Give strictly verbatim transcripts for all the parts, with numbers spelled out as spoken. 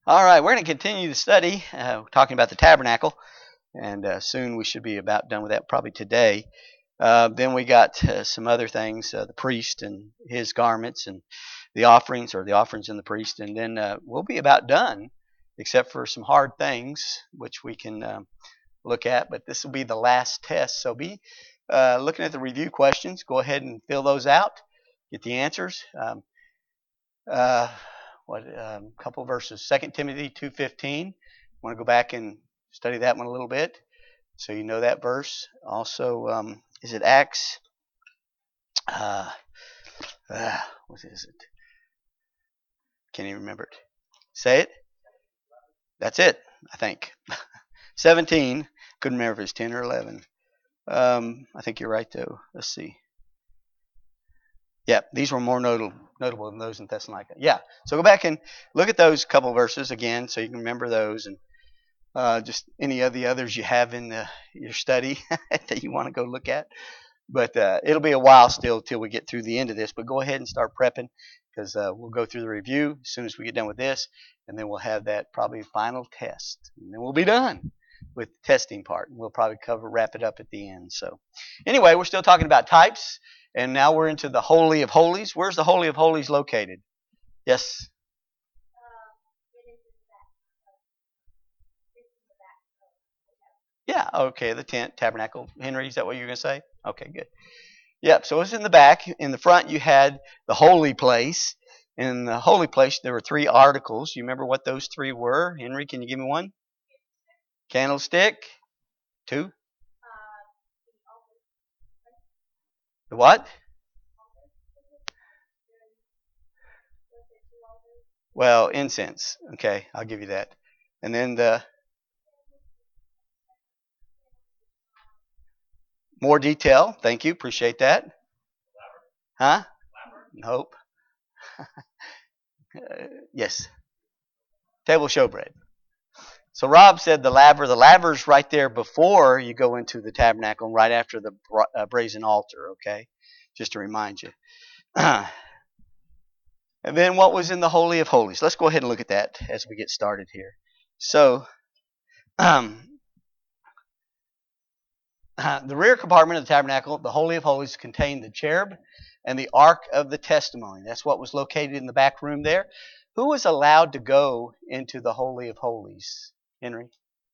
All right, we're going to continue the study, uh, talking about the tabernacle, and uh, soon we should be about done with that, probably today. Uh, then we got uh, some other things, uh, the priest and his garments, and the offerings, or the offerings and the priest, and then uh, we'll be about done, except for some hard things, which we can um, look at, but this will be the last test. So be uh, looking at the review questions. Go ahead and fill those out, get the answers. Um, uh, what a um, couple of verses. Second Timothy two fifteen. Want to go back and study that one a little bit, so you know that verse. Also, um, is it Acts? Uh, uh, what is it? Can't even remember it. Say it. That's it, I think. seventeen. Couldn't remember if it's ten or eleven. Um, I think you're right, though. Let's see. Yeah, these were more notable, notable than those in Thessalonica. Yeah, so go back and look at those couple verses again so you can remember those, and uh, just any of the others you have in the, your study that you want to go look at. But uh, it'll be a while still till we get through the end of this, but go ahead and start prepping, because uh, we'll go through the review as soon as we get done with this, and then we'll have that probably final test, and then we'll be done with the testing part, and we'll probably cover wrap it up at the end. So anyway, we're still talking about types. And now we're into the Holy of Holies. Where's the Holy of Holies located? Yes? Yeah, okay, the tent, tabernacle. Henry, is that what you're going to say? Okay, good. Yep, so it's in the back. In the front, you had the holy place. In the holy place, there were three articles. You remember what those three were? Henry, can you give me one? Candlestick. Two? The what? Well, incense. Okay, I'll give you that. And then the more detail. Thank you. Appreciate that. Huh? Nope. uh, yes. Table showbread. So Rob said the laver. The laver's right there before you go into the tabernacle and right after the uh, brazen altar, okay? Just to remind you. And then what was in the Holy of Holies? Let's go ahead and look at that as we get started here. So, um, uh, the rear compartment of the tabernacle, the Holy of Holies, contained the cherub and the Ark of the Testimony. That's what was located in the back room there. Who was allowed to go into the Holy of Holies? Henry?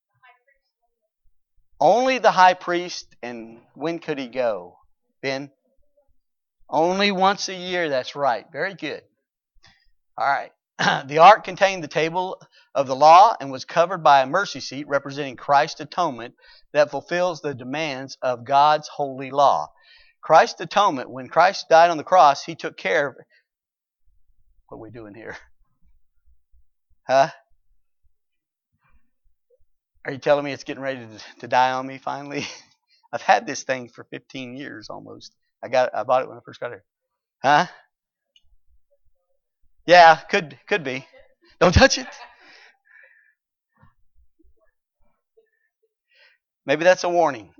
Only the high priest. And when could he go? Ben? Only once a year. That's right. Very good. All right. The ark contained the table of the law and was covered by a mercy seat representing Christ's atonement that fulfills the demands of God's holy law. Christ's atonement, when Christ died on the cross, he took care of... What are we doing here? Huh? Are you telling me it's getting ready to, to die on me finally? I've had this thing for fifteen years almost. I got I bought it when I first got here. Huh? Yeah, could could be. Don't touch it. Maybe that's a warning.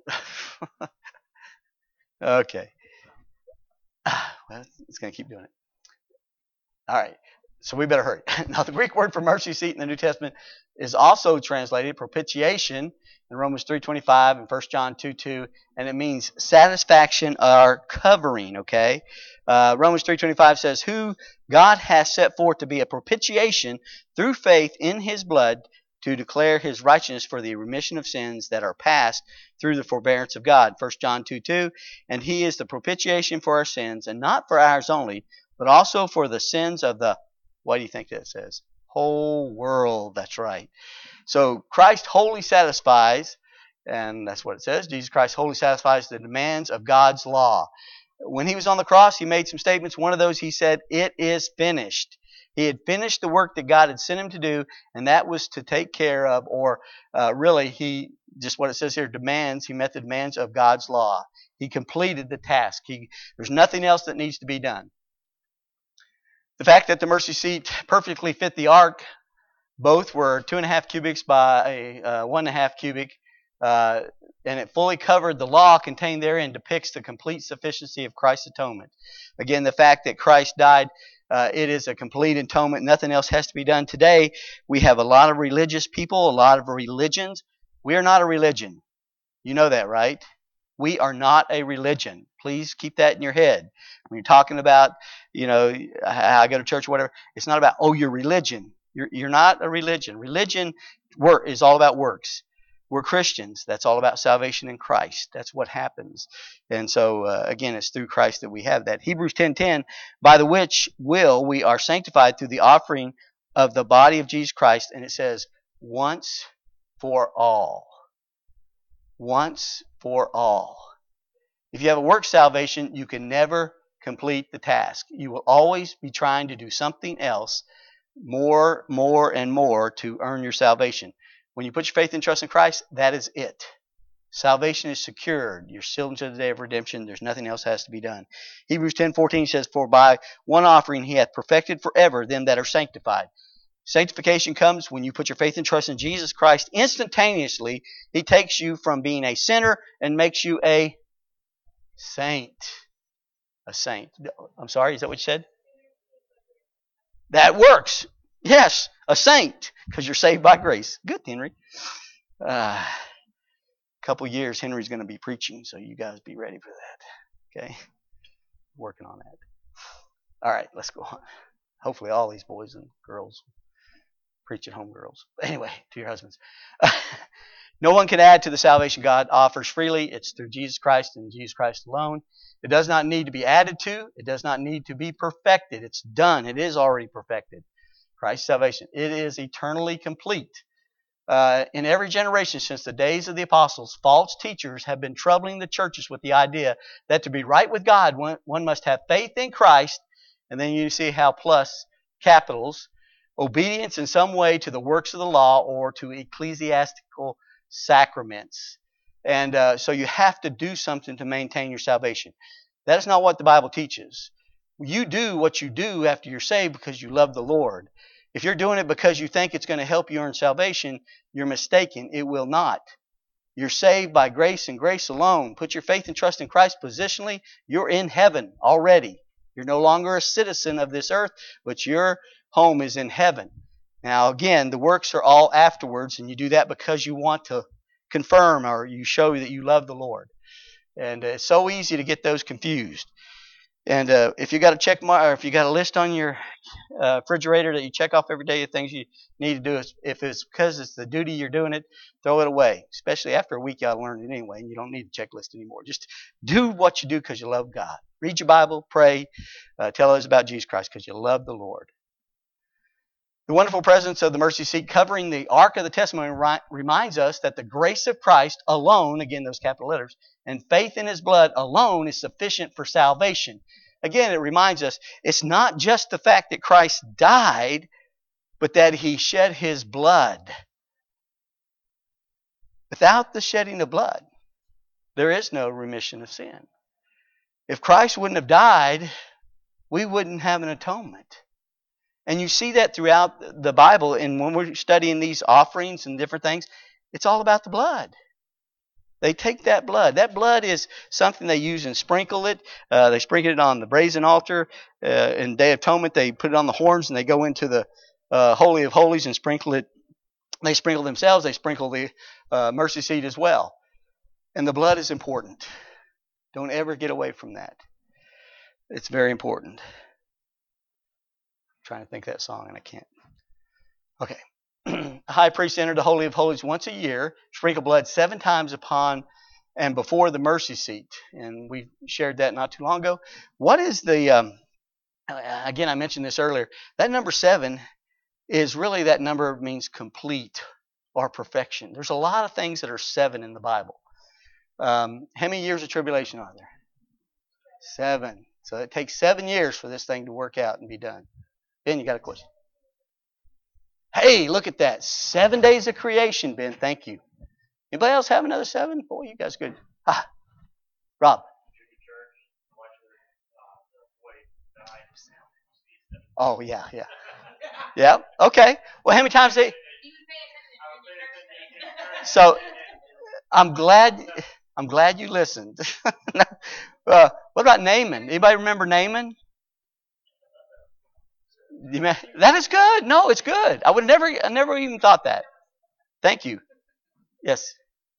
Okay. Well, it's going to keep doing it. All right. So we better hurry. Now, the Greek word for mercy seat in the New Testament is also translated propitiation in Romans three twenty-five and First John two two, and it means satisfaction or covering, okay? Uh, Romans three twenty-five says, who God has set forth to be a propitiation through faith in His blood to declare His righteousness for the remission of sins that are past through the forbearance of God. First John two two, and He is the propitiation for our sins, and not for ours only, but also for the sins of the... What do you think that says? Whole world. That's right. So Christ wholly satisfies, and that's what it says. Jesus Christ wholly satisfies the demands of God's law. When He was on the cross, He made some statements. One of those, He said, it is finished. He had finished the work that God had sent Him to do, and that was to take care of, or uh, really, He, just what it says here, demands, He met the demands of God's law. He completed the task. He, there's nothing else that needs to be done. The fact that the mercy seat perfectly fit the ark, both were two and a half cubics by uh, one and a half cubic, uh, and it fully covered the law contained therein, depicts the complete sufficiency of Christ's atonement. Again, the fact that Christ died Uh, it is a complete atonement. Nothing else has to be done. Today, we have a lot of religious people, a lot of religions. We are not a religion. You know that, right? We are not a religion. Please keep that in your head. When you're talking about, you know, how I go to church or whatever, it's not about, oh, your religion. You're, you're not a religion. Religion work is all about works. We're Christians. That's all about salvation in Christ. That's what happens. And so, uh, again, it's through Christ that we have that. Hebrews ten ten, by the which will we are sanctified through the offering of the body of Jesus Christ. And it says, once for all. Once for all. If you have a work salvation, you can never complete the task. You will always be trying to do something else more, more, and more to earn your salvation. When you put your faith and trust in Christ, that is it. Salvation is secured. You're sealed until the day of redemption. There's nothing else has to be done. Hebrews ten fourteen says, for by one offering he hath perfected forever them that are sanctified. Sanctification comes when you put your faith and trust in Jesus Christ. Instantaneously, he takes you from being a sinner and makes you a saint. A saint. I'm sorry, is that what you said? That works. Yes, a saint, because you're saved by grace. Good, Henry. Uh, a couple years, Henry's going to be preaching, so you guys be ready for that. Okay? Working on that. All right, let's go on. Hopefully all these boys and girls preach at home, girls. Anyway, to your husbands. No one can add to the salvation God offers freely. It's through Jesus Christ and Jesus Christ alone. It does not need to be added to. It does not need to be perfected. It's done. It is already perfected. Christ's salvation. It is eternally complete. Uh, in every generation since the days of the apostles, false teachers have been troubling the churches with the idea that to be right with God, one, one must have faith in Christ, and then you see how plus capitals, obedience in some way to the works of the law or to ecclesiastical sacraments. And uh, so you have to do something to maintain your salvation. That is not what the Bible teaches. You do what you do after you're saved because you love the Lord. If you're doing it because you think it's going to help you earn salvation, you're mistaken. It will not. You're saved by grace and grace alone. Put your faith and trust in Christ positionally. You're in heaven already. You're no longer a citizen of this earth, but your home is in heaven. Now, again, the works are all afterwards, and you do that because you want to confirm or you show that you love the Lord. And uh, it's so easy to get those confused. And uh, if you got a check mark, or if you got a list on your uh, refrigerator that you check off every day of things you need to do, if it's because it's the duty you're doing it, throw it away. Especially after a week, y'all learn it anyway, and you don't need a checklist anymore. Just do what you do because you love God. Read your Bible, pray, uh, tell others about Jesus Christ because you love the Lord. The wonderful presence of the mercy seat covering the Ark of the Testimony ri- reminds us that the grace of Christ alone, again those capital letters, and faith in His blood alone is sufficient for salvation. Again, it reminds us it's not just the fact that Christ died, but that He shed His blood. Without the shedding of blood, there is no remission of sin. If Christ wouldn't have died, we wouldn't have an atonement. And you see that throughout the Bible. And when we're studying these offerings and different things, it's all about the blood. They take that blood. That blood is something they use and sprinkle it. Uh, they sprinkle it on the brazen altar. Uh, in Day of Atonement, they put it on the horns and they go into the uh, Holy of Holies and sprinkle it. They sprinkle themselves. They sprinkle the uh, mercy seat as well. And the blood is important. Don't ever get away from that. It's very important. Trying to think of that song and I can't. Okay. A high priest entered the Holy of Holies once a year, sprinkled blood seven times upon and before the mercy seat. And we shared that not too long ago. What is the, um, again, I mentioned this earlier, that number seven is really that number means complete or perfection. There's a lot of things that are seven in the Bible. Um, how many years of tribulation are there? Seven. So it takes seven years for this thing to work out and be done. Ben, you got a question? Hey, look at that. Seven days of creation, Ben. Thank you. Anybody else have another seven? Boy, you guys good. Ah, Rob. Oh, yeah, yeah. Yeah, okay. Well, how many times they... So, I'm glad I'm glad you listened. uh, what about Naaman? Anybody remember Naaman? That is good. No, it's good. I would never, I never even thought that. Thank you. Yes.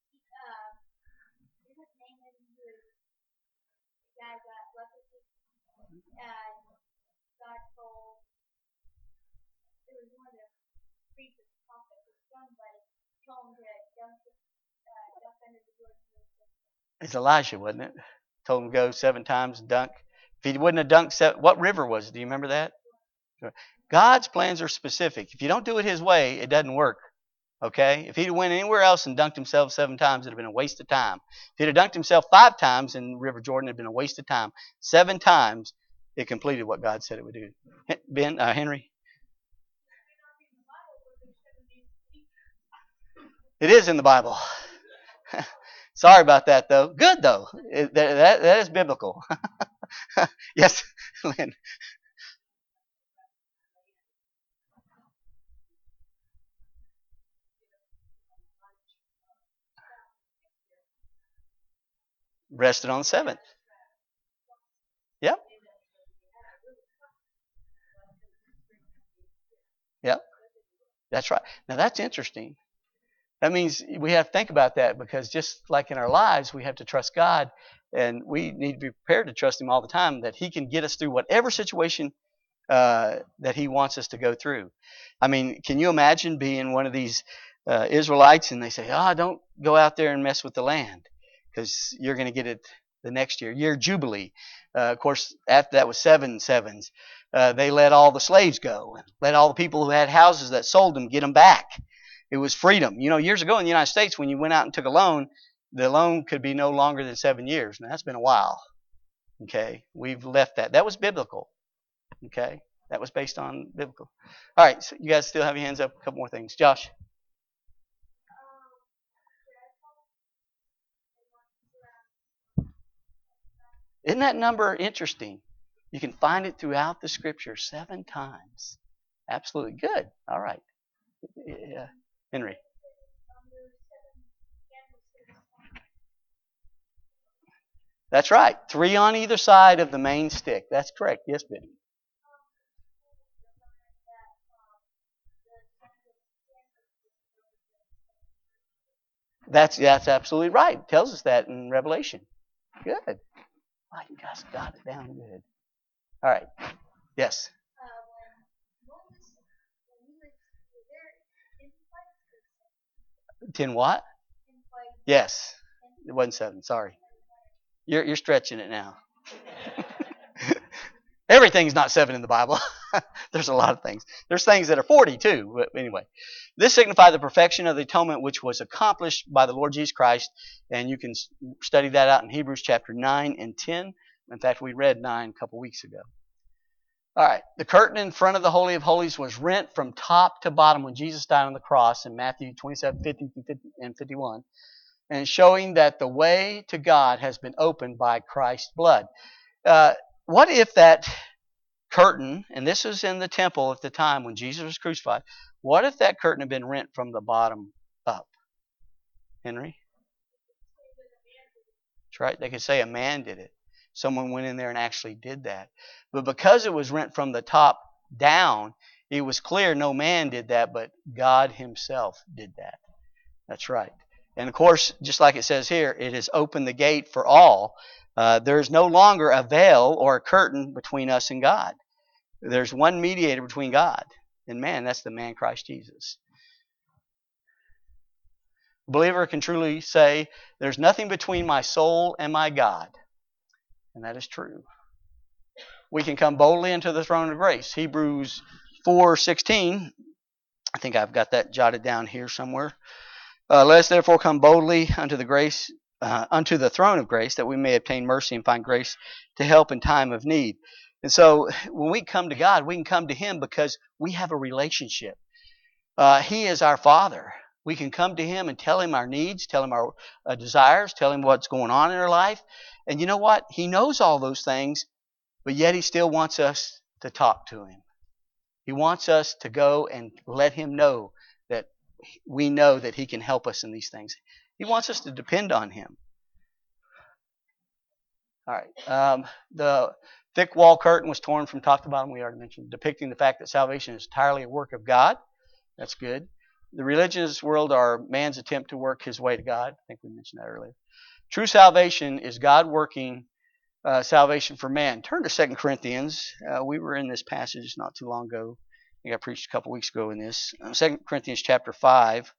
It's Elijah, wasn't it? Told him to go seven times and dunk. If he wouldn't have dunked, seven, what river was it? Do you remember that? God's plans are specific. If you don't do it His way, it doesn't work. Okay? If he'd went anywhere else and dunked himself seven times, it'd have been a waste of time. If he'd have dunked himself five times in River Jordan, it'd have been a waste of time. Seven times, it completed what God said it would do. Ben, uh, Henry? It is in the Bible. Sorry about that, though. Good, though. It, that, that, that is biblical. Yes, Lynn. Rested on the seventh. Yep. Yep. That's right. Now, that's interesting. That means we have to think about that, because just like in our lives, we have to trust God, and we need to be prepared to trust Him all the time, that He can get us through whatever situation uh, that He wants us to go through. I mean, can you imagine being one of these uh, Israelites and they say, oh, don't go out there and mess with the land because you're going to get it the next year, year Jubilee. Uh, of course, after that was seven sevens. Uh, they let all the slaves go, let all the people who had houses that sold them get them back. It was freedom. You know, years ago in the United States, when you went out and took a loan, the loan could be no longer than seven years. Now, that's been a while. Okay? We've left that. That was biblical. Okay? That was based on biblical. All right. So you guys still have your hands up? A couple more things. Josh? Isn't that number interesting? You can find it throughout the Scripture seven times. Absolutely. Good. All right. Yeah. Henry. That's right. Three on either side of the main stick. That's correct. Yes, Benny. That's that's absolutely right. It tells us that in Revelation. Good. Wow, you guys got it down good. All right. Yes. Ten what? Yes. It wasn't seven. Sorry. You're you're stretching it now. Everything's not seven in the Bible. There's a lot of things. There's things that are forty too. But anyway, this signified the perfection of the atonement which was accomplished by the Lord Jesus Christ. And you can study that out in Hebrews chapter nine and ten. In fact, we read nine a couple weeks ago. All right. The curtain in front of the Holy of Holies was rent from top to bottom when Jesus died on the cross in Matthew twenty-seven, fifty and fifty-one. And showing that the way to God has been opened by Christ's blood. Uh, what if that curtain, and this was in the temple at the time when Jesus was crucified, what if that curtain had been rent from the bottom up? Henry? That's right. They could say a man did it. Someone went in there and actually did that. But because it was rent from the top down, it was clear no man did that, but God Himself did that. That's right. And of course, just like it says here, it has opened the gate for all. Uh, there's no longer a veil or a curtain between us and God. There's one mediator between God and man. That's the man Christ Jesus. A believer can truly say, there's nothing between my soul and my God. And that is true. We can come boldly into the throne of grace. Hebrews four sixteen. I think I've got that jotted down here somewhere. Uh, Let us therefore come boldly unto the grace, uh, unto the throne of grace, that we may obtain mercy and find grace to help in time of need. And so, when we come to God, we can come to Him because we have a relationship. Uh, he is our Father. We can come to Him and tell Him our needs, tell Him our uh, desires, tell Him what's going on in our life. And you know what? He knows all those things, but yet He still wants us to talk to Him. He wants us to go and let Him know that we know that He can help us in these things. He wants us to depend on Him. All right. Um, the Thick wall curtain was torn from top to bottom, we already mentioned, depicting the fact that salvation is entirely a work of God. That's good. The religious world are man's attempt to work his way to God. I think we mentioned that earlier. True salvation is God working uh, salvation for man. Turn to Second Corinthians. Uh, we were in this passage not too long ago. I think I preached a couple weeks ago in this. Uh, Second Corinthians chapter five.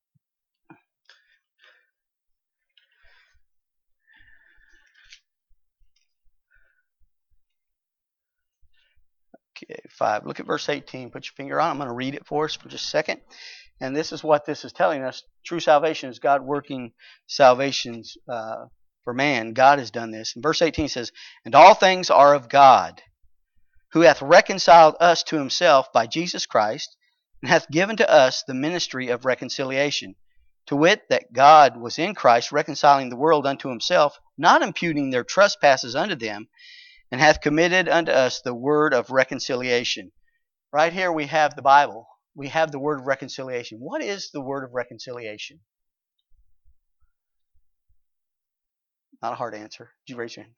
Okay, five. Look at verse eighteen. Put your finger on it. I'm going to read it for us for just a second. And this is what this is telling us. True salvation is God working salvations uh, for man. God has done this. And verse eighteen says, "And all things are of God, who hath reconciled us to himself by Jesus Christ, and hath given to us the ministry of reconciliation. To wit, that God was in Christ reconciling the world unto himself, not imputing their trespasses unto them, and hath committed unto us the word of reconciliation." Right here we have the Bible. We have the word of reconciliation. What is the word of reconciliation? Not a hard answer. Did you raise your hand?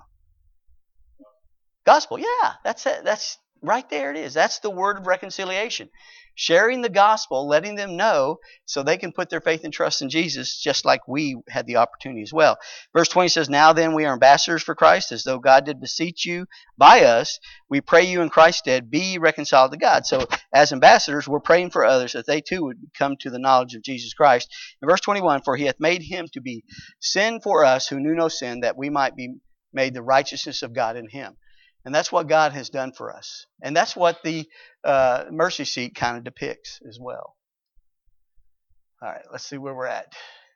Gospel. Yeah, that's it. That's right there it is. That's the word of reconciliation. Sharing the gospel, letting them know so they can put their faith and trust in Jesus just like we had the opportunity as well. Verse twenty says, "Now then we are ambassadors for Christ, as though God did beseech you by us. We pray you in Christ's stead, be ye reconciled to God." So as ambassadors, we're praying for others that they too would come to the knowledge of Jesus Christ. In verse twenty-one, "For he hath made him to be sin for us who knew no sin, that we might be made the righteousness of God in him." And that's what God has done for us. And that's what the uh, mercy seat kind of depicts as well. All right, let's see where we're at.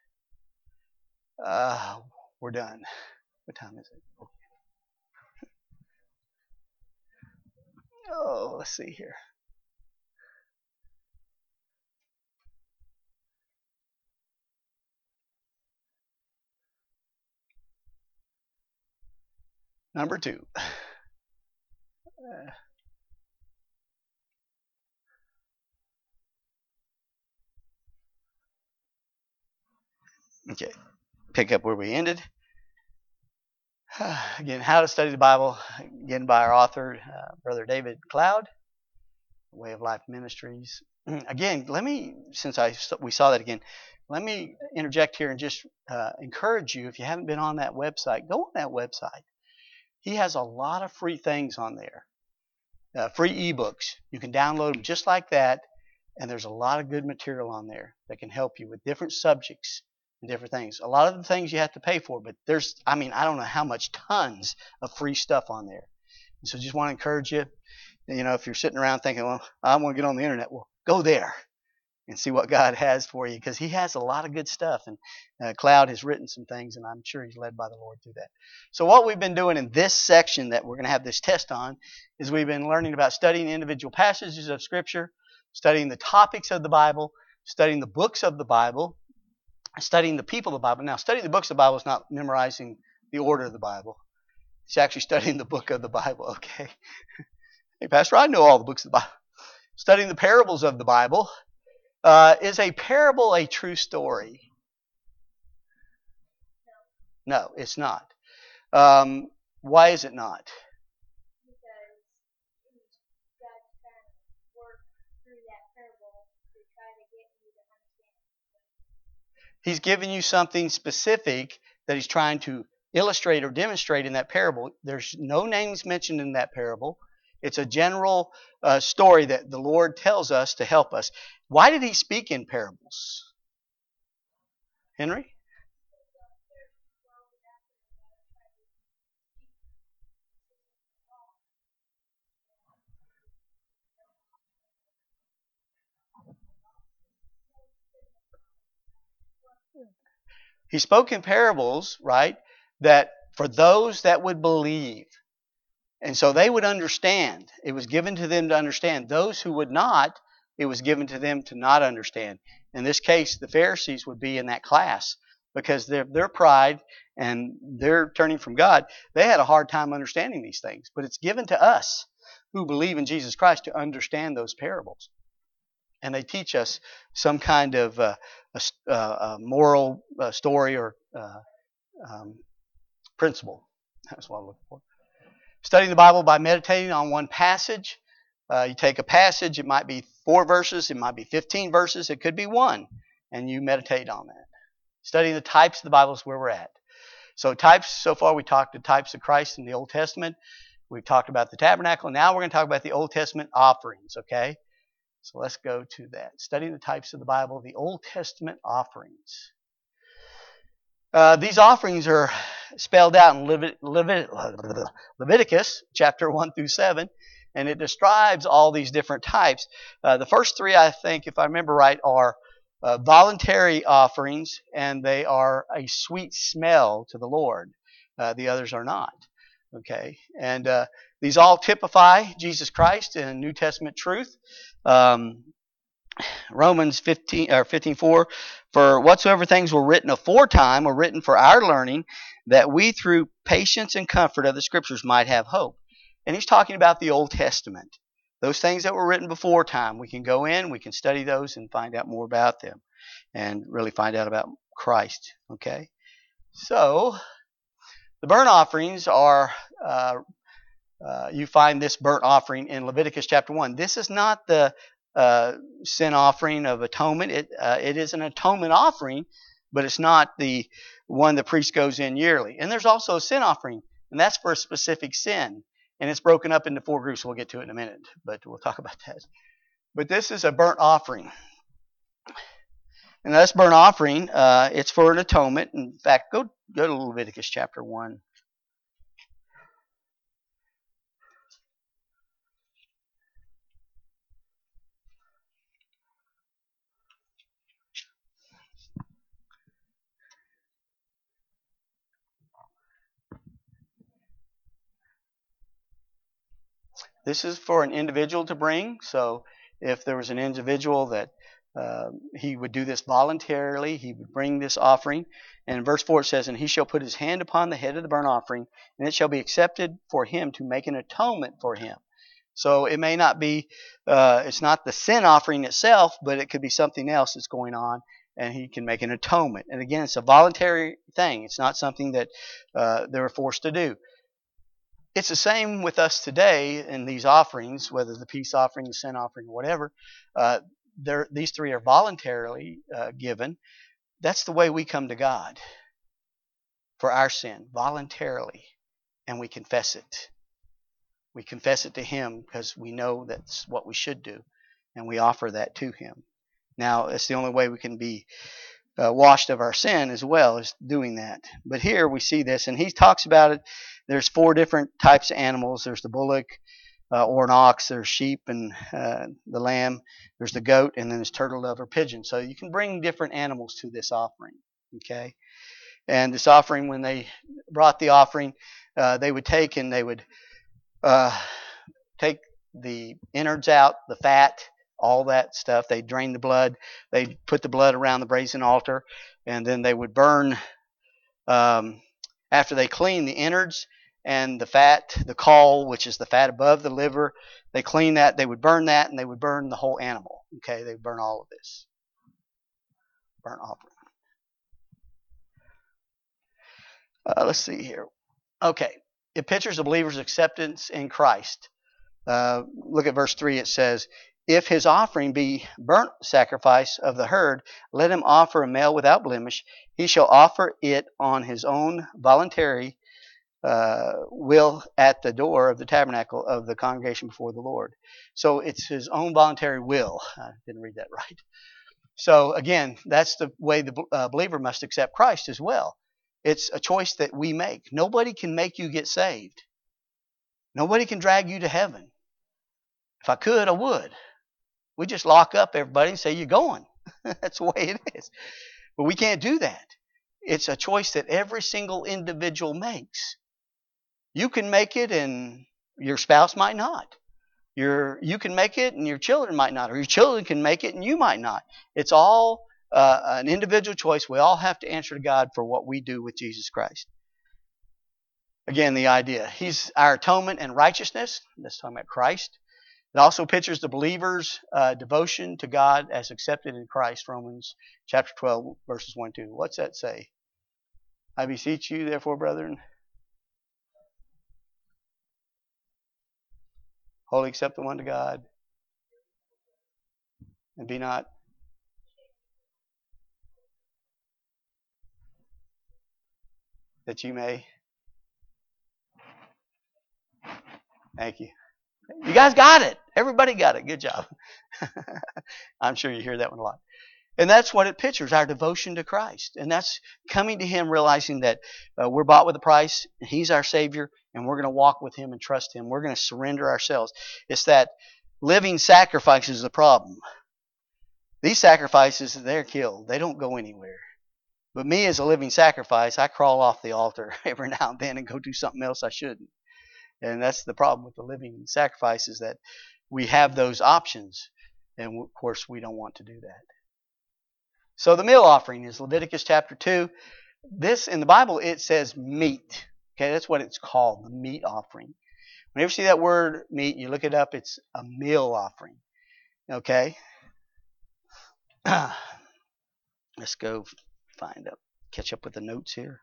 Uh, we're done. What time is it? Oh, let's see here. Number two. Uh, okay, pick up where we ended. Again, How to Study the Bible, again by our author, uh, Brother David Cloud, Way of Life Ministries. Again, let me, since I we saw that again, let me interject here and just uh, encourage you, if you haven't been on that website, go on that website. He has a lot of free things on there. Uh, free ebooks. You can download them just like that, and there's a lot of good material on there that can help you with different subjects and different things. A lot of the things you have to pay for, but there's, I mean, I don't know how much, tons of free stuff on there. And so just want to encourage you, you know, if you're sitting around thinking, well, I want to get on the internet, well, go there and see what God has for you, because he has a lot of good stuff. And uh, Cloud has written some things, and I'm sure he's led by the Lord through that. So what we've been doing in this section that we're going to have this test on is we've been learning about studying individual passages of Scripture, studying the topics of the Bible, studying the books of the Bible, studying the people of the Bible. Now, studying the books of the Bible is not memorizing the order of the Bible. It's actually studying the book of the Bible, okay? Hey, Pastor, I know all the books of the Bible. Studying the parables of the Bible. Uh, is a parable a true story? No, it's not. Um, why is it not? Because God's trying to work through that parable to try to get you to understand. He's giving you something specific that he's trying to illustrate or demonstrate in that parable. There's no names mentioned in that parable. It's a general uh, story that the Lord tells us to help us. Why did he speak in parables? Henry? He spoke in parables, right, that for those that would believe. And so they would understand. It was given to them to understand. Those who would not, it was given to them to not understand. In this case, the Pharisees would be in that class because their their pride and their turning from God, they had a hard time understanding these things. But it's given to us who believe in Jesus Christ to understand those parables. And they teach us some kind of uh, a, a moral uh, story or uh, um, principle. That's what I'm looking for. Studying the Bible by meditating on one passage. Uh, you take a passage, it might be four verses, it might be fifteen verses, it could be one, and you meditate on that. Studying the types of the Bible is where we're at. So types, so far we talked the types of Christ in the Old Testament. We've talked about the tabernacle. Now we're going to talk about the Old Testament offerings, okay? So let's go to that. Studying the types of the Bible, the Old Testament offerings. Uh, these offerings are spelled out in Levit- Levit- Leviticus chapter one through seven, and it describes all these different types. Uh, the first three, I think, if I remember right, are uh, voluntary offerings, and they are a sweet smell to the Lord. Uh, the others are not. Okay, and uh, these all typify Jesus Christ in New Testament truth. Um, Romans fifteen or fifteen four, for whatsoever things were written aforetime were written for our learning, that we through patience and comfort of the Scriptures might have hope. And he's talking about the Old Testament. Those things that were written before time, we can go in, we can study those and find out more about them and really find out about Christ. Okay, so the burnt offerings are, uh, uh, you find this burnt offering in Leviticus chapter one. This is not the uh, sin offering of atonement. It, uh, it is an atonement offering, but it's not the one the priest goes in yearly. And there's also a sin offering, and that's for a specific sin. And it's broken up into four groups. We'll get to it in a minute, but we'll talk about that. But this is a burnt offering. And this burnt offering, uh, it's for an atonement. In fact, go go to Leviticus chapter one. This is for an individual to bring. So if there was an individual that uh, he would do this voluntarily, he would bring this offering. And in verse four it says, and he shall put his hand upon the head of the burnt offering, and it shall be accepted for him to make an atonement for him. So it may not be, uh, it's not the sin offering itself, but it could be something else that's going on, and he can make an atonement. And again, it's a voluntary thing. It's not something that uh, they were forced to do. It's the same with us today in these offerings, whether the peace offering, the sin offering, or whatever. Uh, these three are voluntarily uh, given. That's the way we come to God for our sin, voluntarily, and we confess it. We confess it to Him because we know that's what we should do, and we offer that to Him. Now, it's the only way we can be uh, washed of our sin as well, is doing that. But here we see this, and he talks about it. There's four different types of animals. There's the bullock uh, or an ox. There's sheep and uh, the lamb. There's the goat, and then there's turtle dove or pigeon. So you can bring different animals to this offering. Okay, and this offering, when they brought the offering, uh, they would take and they would uh, take the innards out, the fat, all that stuff. They drain the blood. They put the blood around the brazen altar, and then they would burn. Um, after they clean the innards and the fat, the caul, which is the fat above the liver, they clean that. They would burn that, and they would burn the whole animal. Okay, they burn all of this. Burnt offering. Uh, let's see here. Okay, it pictures the believer's acceptance in Christ. Uh, look at verse three. It says, if his offering be burnt sacrifice of the herd, let him offer a male without blemish. He shall offer it on his own voluntary uh, will at the door of the tabernacle of the congregation before the Lord. So it's his own voluntary will. I didn't read that right. So again, that's the way the uh, believer must accept Christ as well. It's a choice that we make. Nobody can make you get saved. Nobody can drag you to heaven. If I could, I would. We just lock up everybody and say, you're going. That's the way it is. But we can't do that. It's a choice that every single individual makes. You can make it and your spouse might not. Your, you can make it and your children might not. Or your children can make it and you might not. It's all uh, an individual choice. We all have to answer to God for what we do with Jesus Christ. Again, the idea. He's our atonement and righteousness. That's talking about Christ. It also pictures the believer's uh, devotion to God as accepted in Christ, Romans chapter twelve, verses one and two. What's that say? I beseech you, therefore, brethren. Wholly acceptable unto God. And be not. That you may. Thank you. You guys got it. Everybody got it. Good job. I'm sure you hear that one a lot. And that's what it pictures, our devotion to Christ. And that's coming to Him, realizing that uh, we're bought with a price, He's our Savior, and we're going to walk with Him and trust Him. We're going to surrender ourselves. It's that living sacrifice is the problem. These sacrifices, they're killed. They don't go anywhere. But me as a living sacrifice, I crawl off the altar every now and then and go do something else I shouldn't. And that's the problem with the living sacrifice, is that we have those options. And of course, we don't want to do that. So the meal offering is Leviticus chapter two. This, in the Bible, it says meat. Okay, that's what it's called, the meat offering. Whenever you see that word meat, you look it up, it's a meal offering. Okay? Let's go find up, catch up with the notes here.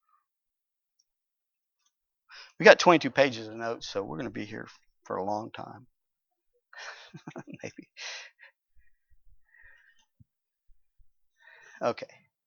We got twenty-two pages of notes, so we're going to be here for a long time. Maybe. Okay.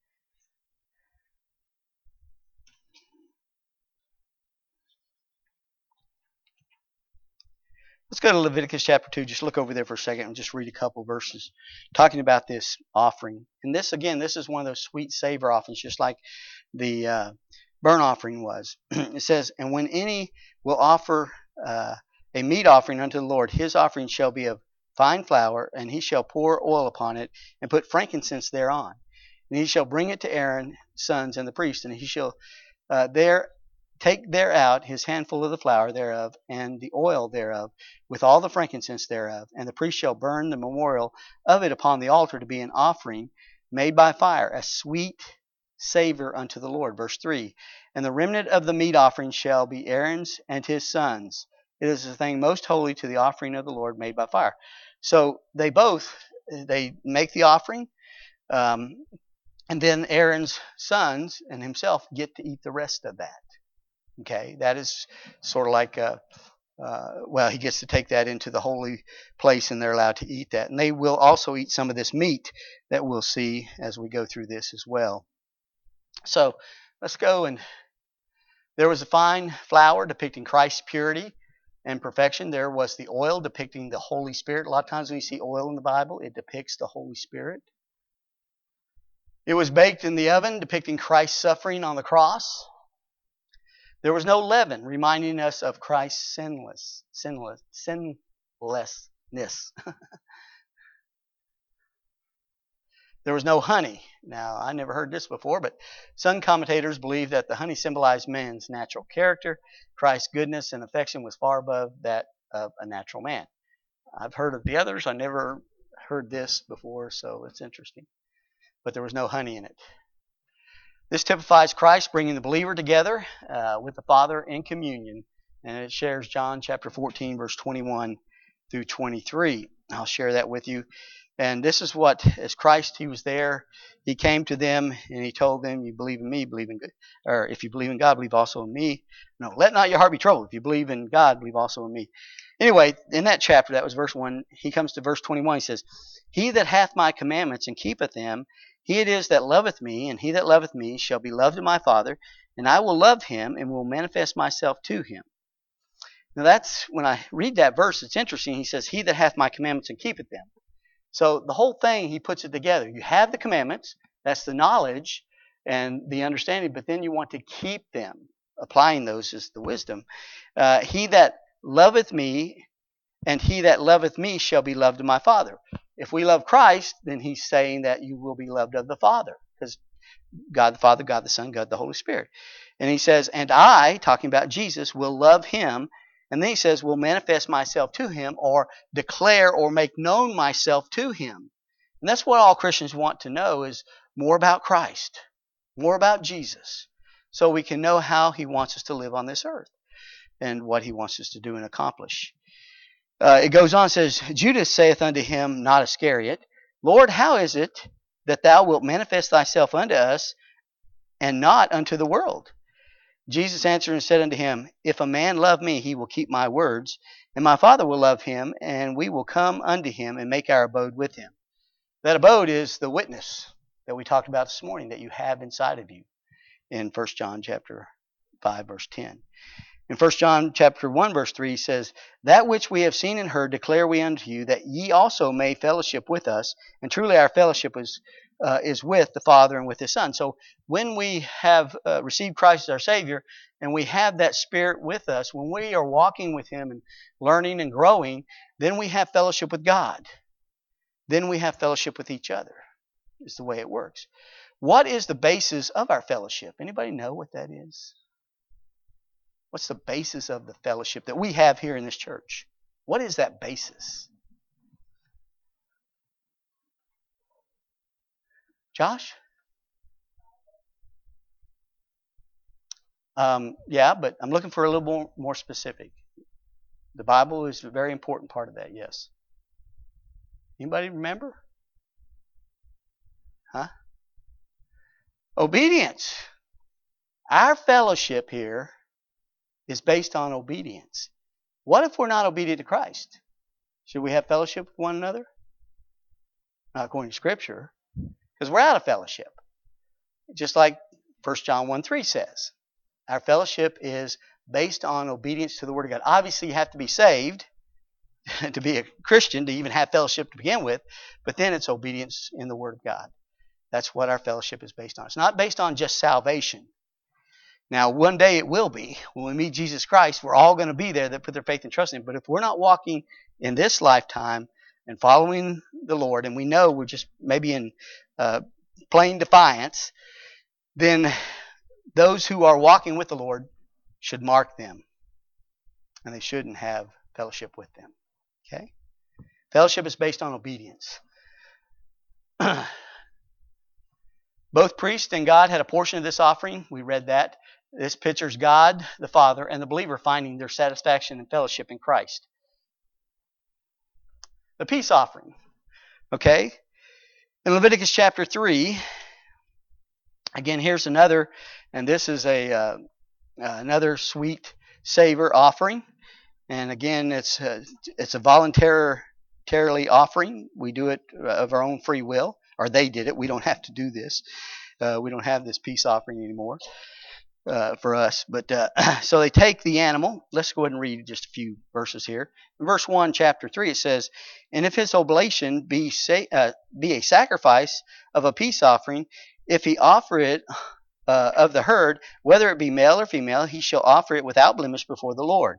Let's go to Leviticus chapter two. Just look over there for a second and just read a couple verses talking about this offering. And this, again, this is one of those sweet savor offerings, just like the uh, burnt offering was. It says, and when any will offer uh, a meat offering unto the Lord, his offering shall be of fine flour, and he shall pour oil upon it and put frankincense thereon. And he shall bring it to Aaron's sons and the priest, and he shall uh, there take there out his handful of the flour thereof, and the oil thereof, with all the frankincense thereof. And the priest shall burn the memorial of it upon the altar to be an offering made by fire, a sweet savor unto the Lord. Verse three. And the remnant of the meat offering shall be Aaron's and his sons. It is a thing most holy to the offering of the Lord made by fire. So they both, they make the offering. Um, And then Aaron's sons and himself get to eat the rest of that. Okay, that is sort of like, a, uh, well, he gets to take that into the holy place, and they're allowed to eat that. And they will also eat some of this meat that we'll see as we go through this as well. So let's go. And there was a fine flour depicting Christ's purity and perfection. There was the oil depicting the Holy Spirit. A lot of times when you see oil in the Bible, it depicts the Holy Spirit. It was baked in the oven, depicting Christ's suffering on the cross. There was no leaven, reminding us of Christ's sinless, sinless, sinlessness. There was no honey. Now, I never heard this before, but some commentators believe that the honey symbolized man's natural character. Christ's goodness and affection was far above that of a natural man. I've heard of the others. I never heard this before, so it's interesting. But there was no honey in it. This typifies Christ bringing the believer together uh, with the Father in communion. And it shares John chapter fourteen, verse twenty-one through twenty-three. I'll share that with you. And this is what, as Christ, he was there, he came to them and he told them, you believe in me, believe in God. Or if you believe in God, believe also in me. No, let not your heart be troubled. If you believe in God, believe also in me. Anyway, in that chapter, that was verse one, he comes to verse twenty-one. He says, he that hath my commandments and keepeth them, he it is that loveth me, and he that loveth me shall be loved of my Father, and I will love him and will manifest myself to him. Now that's, when I read that verse, it's interesting. He says, he that hath my commandments and keepeth them. So the whole thing, he puts it together. You have the commandments, that's the knowledge and the understanding, but then you want to keep them. Applying those is the wisdom. Uh, he that loveth me, and he that loveth me shall be loved of my Father. If we love Christ, then he's saying that you will be loved of the Father. Because God the Father, God the Son, God the Holy Spirit. And he says, and I, talking about Jesus, will love him. And then he says, will manifest myself to him, or declare or make known myself to him. And that's what all Christians want to know, is more about Christ. More about Jesus. So we can know how he wants us to live on this earth. And what he wants us to do and accomplish. Uh, it goes on, says, Judas saith unto him, not Iscariot, Lord, how is it that thou wilt manifest thyself unto us, and not unto the world? Jesus answered and said unto him, If a man love me, he will keep my words, and my Father will love him, and we will come unto him and make our abode with him. That abode is the witness that we talked about this morning that you have inside of you in First John chapter five, verse ten. In First John chapter one, verse three says, That which we have seen and heard declare we unto you, that ye also may fellowship with us. And truly our fellowship is, uh, is with the Father and with His Son. So when we have uh, received Christ as our Savior, and we have that Spirit with us, when we are walking with Him and learning and growing, then we have fellowship with God. Then we have fellowship with each other, is the way it works. What is the basis of our fellowship? Anybody know what that is? What's the basis of the fellowship that we have here in this church? What is that basis? Josh? Um, yeah, but I'm looking for a little more, more specific. The Bible is a very important part of that, yes. Anybody remember? Huh? Obedience. Our fellowship here is based on obedience. What if we're not obedient to Christ? Should we have fellowship with one another? Not according to Scripture, because we're out of fellowship. Just like First John one three says. Our fellowship is based on obedience to the Word of God. Obviously, you have to be saved to be a Christian, to even have fellowship to begin with, but then it's obedience in the Word of God. That's what our fellowship is based on. It's not based on just salvation. Now, one day it will be. When we meet Jesus Christ, we're all going to be there that put their faith and trust in Him. But if we're not walking in this lifetime and following the Lord, and we know we're just maybe in uh, plain defiance, then those who are walking with the Lord should mark them. And they shouldn't have fellowship with them. Okay? Fellowship is based on obedience. Both priest and God had a portion of this offering. We read that. This pictures God, the Father, and the believer finding their satisfaction and fellowship in Christ. The peace offering. Okay? In Leviticus chapter three, again, here's another, and this is a uh, uh, another sweet savor offering. And again, it's a, it's a voluntarily offering. We do it of our own free will, or they did it. We don't have to do this. Uh, we don't have this peace offering anymore uh, for us. But uh, so they take the animal. Let's go ahead and read just a few verses here. In verse one, chapter three, it says, "And if his oblation be sa- uh, be a sacrifice of a peace offering, if he offer it uh, of the herd, whether it be male or female, he shall offer it without blemish before the Lord.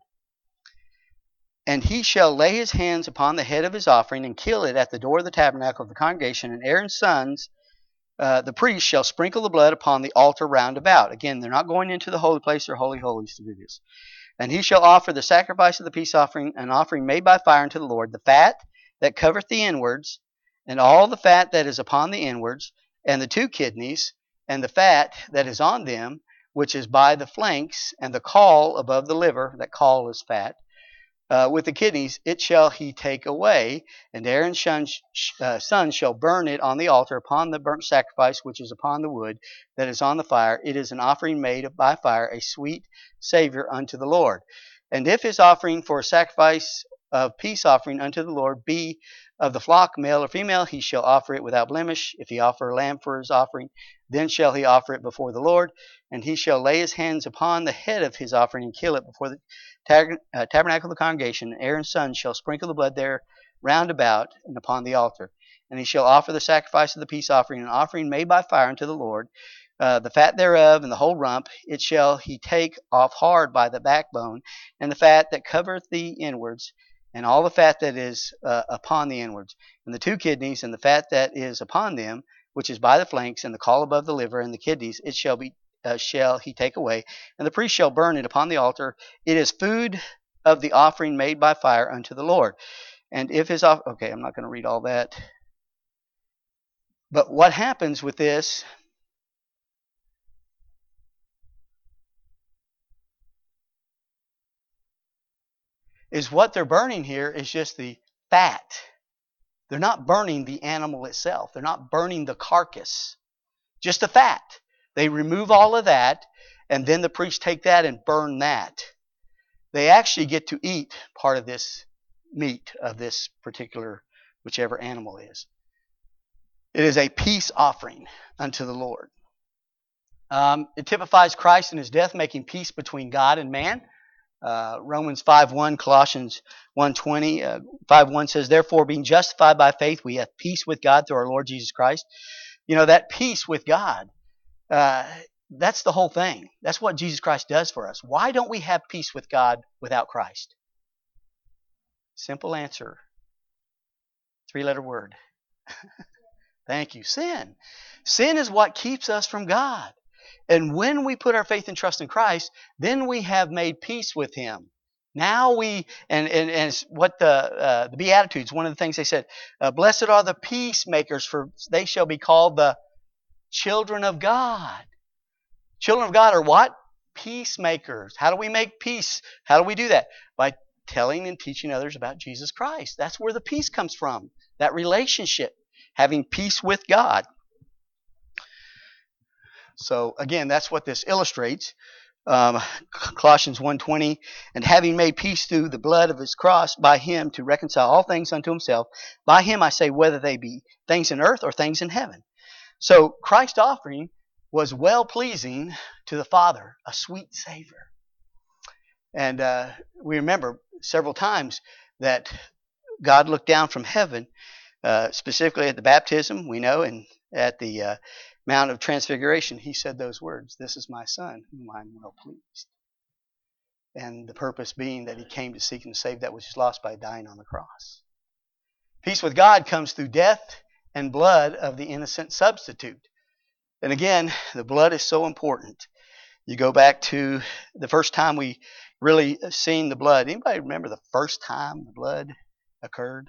And he shall lay his hands upon the head of his offering and kill it at the door of the tabernacle of the congregation. And Aaron's sons, uh, the priests, shall sprinkle the blood upon the altar round about." Again, they're not going into the holy place or holy holies to do this. "And he shall offer the sacrifice of the peace offering, an offering made by fire unto the Lord, the fat that covereth the inwards, and all the fat that is upon the inwards, and the two kidneys, and the fat that is on them, which is by the flanks, and the caul above the liver," that caul is fat, Uh, "with the kidneys, it shall he take away, and Aaron's son, uh, son shall burn it on the altar upon the burnt sacrifice which is upon the wood that is on the fire. It is an offering made by fire, a sweet savor unto the Lord. And if his offering for a sacrifice of peace offering unto the Lord be of the flock, male or female, he shall offer it without blemish. If he offer a lamb for his offering, then shall he offer it before the Lord, and he shall lay his hands upon the head of his offering and kill it before the tab- uh, tabernacle of the congregation. And Aaron's son shall sprinkle the blood there round about and upon the altar. And he shall offer the sacrifice of the peace offering, an offering made by fire unto the Lord, uh, the fat thereof and the whole rump. It shall he take off hard by the backbone, and the fat that covereth the inwards, and all the fat that is uh, upon the inwards, and the two kidneys, and the fat that is upon them, which is by the flanks, and the caul above the liver, and the kidneys, it shall be uh, shall he take away, and the priest shall burn it upon the altar. It is food of the offering made by fire unto the Lord." And if his off- okay, I'm not going to read all that. But what happens with this is what they're burning here is just the fat. They're not burning the animal itself. They're not burning the carcass. Just the fat. They remove all of that, and then the priests take that and burn that. They actually get to eat part of this meat of this particular, whichever animal is. It is a peace offering unto the Lord. Um, it typifies Christ and his death, making peace between God and man. Uh, Romans five one, Colossians one twenty, uh, five one says, therefore, being justified by faith, we have peace with God through our Lord Jesus Christ. You know, that peace with God, uh, that's the whole thing. That's what Jesus Christ does for us. Why don't we have peace with God without Christ? Simple answer. Three-letter word. Thank you. Sin. Sin is what keeps us from God. And when we put our faith and trust in Christ, then we have made peace with him. Now we, and, and, and it's what the, uh, the Beatitudes, one of the things they said, uh, blessed are the peacemakers, for they shall be called the children of God. Children of God are what? Peacemakers. How do we make peace? How do we do that? By telling and teaching others about Jesus Christ. That's where the peace comes from. That relationship. Having peace with God. So again, that's what this illustrates. Um, Colossians one twenty, and having made peace through the blood of his cross by him to reconcile all things unto himself. By him I say, whether they be things in earth or things in heaven. So Christ's offering was well-pleasing to the Father, a sweet Savior. And uh, we remember several times that God looked down from heaven, uh, specifically at the baptism, we know, and at the uh, Mount of Transfiguration, he said those words, this is my Son, whom I am well pleased. And the purpose being that he came to seek and to save that which is lost by dying on the cross. Peace with God comes through death and blood of the innocent substitute. And again, the blood is so important. You go back to the first time we really seen the blood. Anybody remember the first time the blood occurred?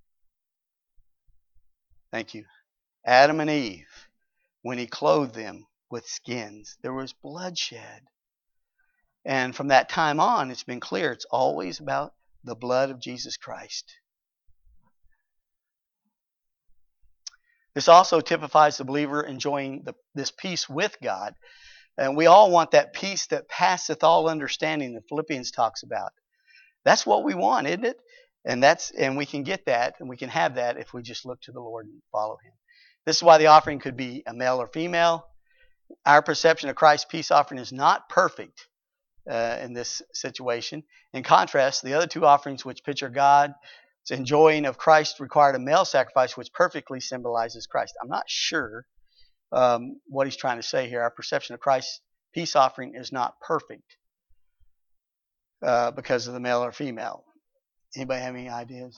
Thank you. Adam and Eve, when he clothed them with skins, there was bloodshed. And from that time on, it's been clear it's always about the blood of Jesus Christ. This also typifies the believer enjoying the, this peace with God. And we all want that peace that passeth all understanding that Philippians talks about. That's what we want, isn't it? And that's and we can get that and we can have that if we just look to the Lord and follow him. This is why the offering could be a male or female. Our perception of Christ's peace offering is not perfect uh, in this situation. In contrast, the other two offerings which picture God's enjoying of Christ required a male sacrifice which perfectly symbolizes Christ. I'm not sure um, what he's trying to say here. Our perception of Christ's peace offering is not perfect uh, because of the male or female. Anybody have any ideas?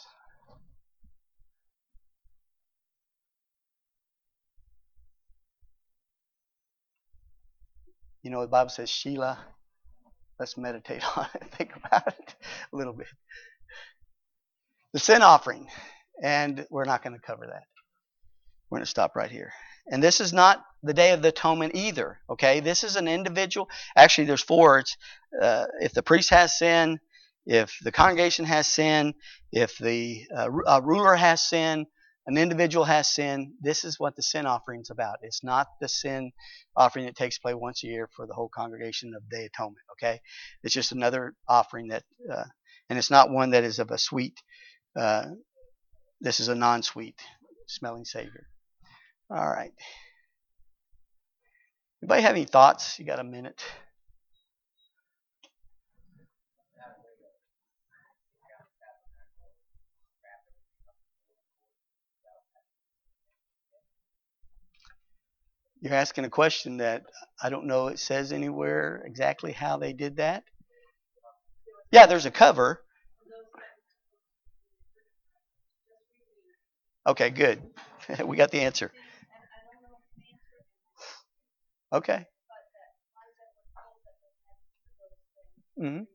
You know, the Bible says, Sheila, let's meditate on it, think about it a little bit. The sin offering, and we're not going to cover that. We're going to stop right here. And this is not the Day of the Atonement either, okay? This is an individual. Actually, there's four. It's uh, if the priest has sin, if the congregation has sin, if the uh, uh, ruler has sin, an individual has sin. This is what the sin offering is about. It's not the sin offering that takes place once a year for the whole congregation of Day of Atonement, okay? It's just another offering that, uh, and it's not one that is of a sweet, uh, this is a non-sweet smelling Savior. All right. Anybody have any thoughts? You got a minute. You're asking a question that I don't know it says anywhere exactly how they did that. Yeah, there's a cover. Okay, good. We got the answer. Okay. Mm-hmm.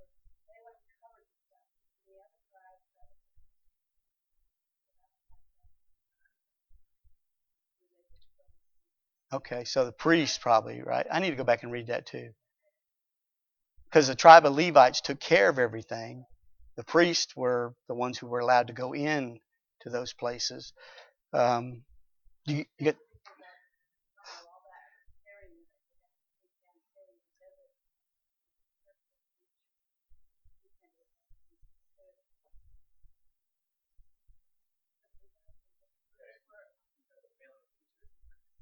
Okay, so the priest probably, right? I need to go back and read that too. Because the tribe of Levites took care of everything. The priests were the ones who were allowed to go in to those places. Um, you, you get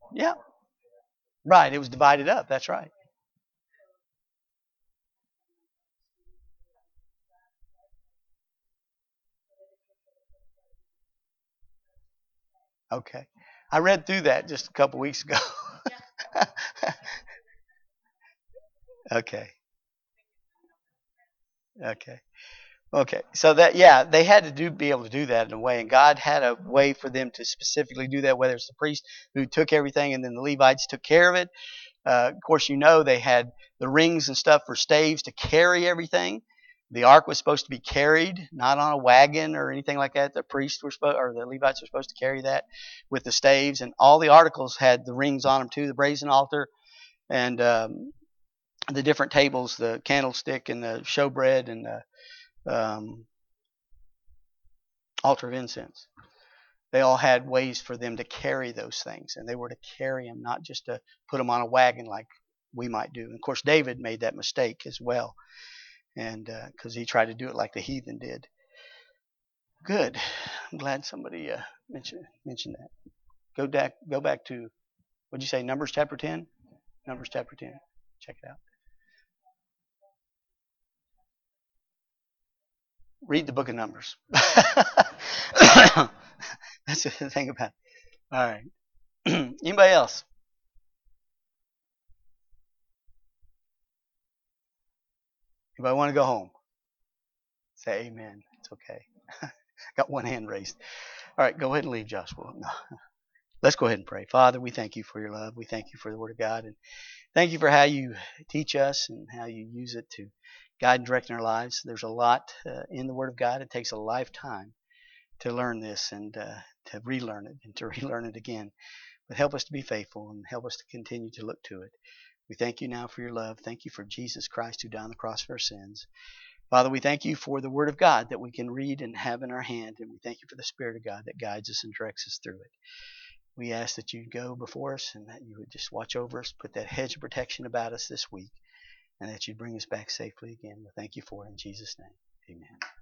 Yeah. Right. It was divided up. That's right. Okay. I read through that just a couple weeks ago. Okay. Okay. Okay. So that yeah, they had to do be able to do that in a way, and God had a way for them to specifically do that. Whether it's the priest who took everything, and then the Levites took care of it. Uh, of course, you know they had the rings and stuff for staves to carry everything. The ark was supposed to be carried, not on a wagon or anything like that. The priests were supposed, or the Levites were supposed to carry that with the staves, and all the articles had the rings on them too. The brazen altar and um, the different tables, the candlestick and the showbread and the um, altar of incense. They all had ways for them to carry those things, and they were to carry them, not just to put them on a wagon like we might do. And of course, David made that mistake as well, and because uh, he tried to do it like the heathen did. Good. I'm glad somebody uh, mentioned mentioned that. Go back. Go back to what'd you say? Numbers chapter ten. Numbers chapter ten. Check it out. Read the book of Numbers. That's the thing about it. All right. Anybody else? Anybody want to go home? Say amen. It's okay. Got one hand raised. All right, go ahead and leave, Joshua. No. Let's go ahead and pray. Father, we thank you for your love. We thank you for the Word of God. And thank you for how you teach us and how you use it to guide and direct in our lives. There's a lot uh, in the Word of God. It takes a lifetime to learn this and uh, to relearn it and to relearn it again. But help us to be faithful and help us to continue to look to it. We thank you now for your love. Thank you for Jesus Christ who died on the cross for our sins. Father, we thank you for the Word of God that we can read and have in our hand. And we thank you for the Spirit of God that guides us and directs us through it. We ask that you go before us and that you would just watch over us, put that hedge of protection about us this week, and that you bring us back safely again. We thank you for it in Jesus' name. Amen.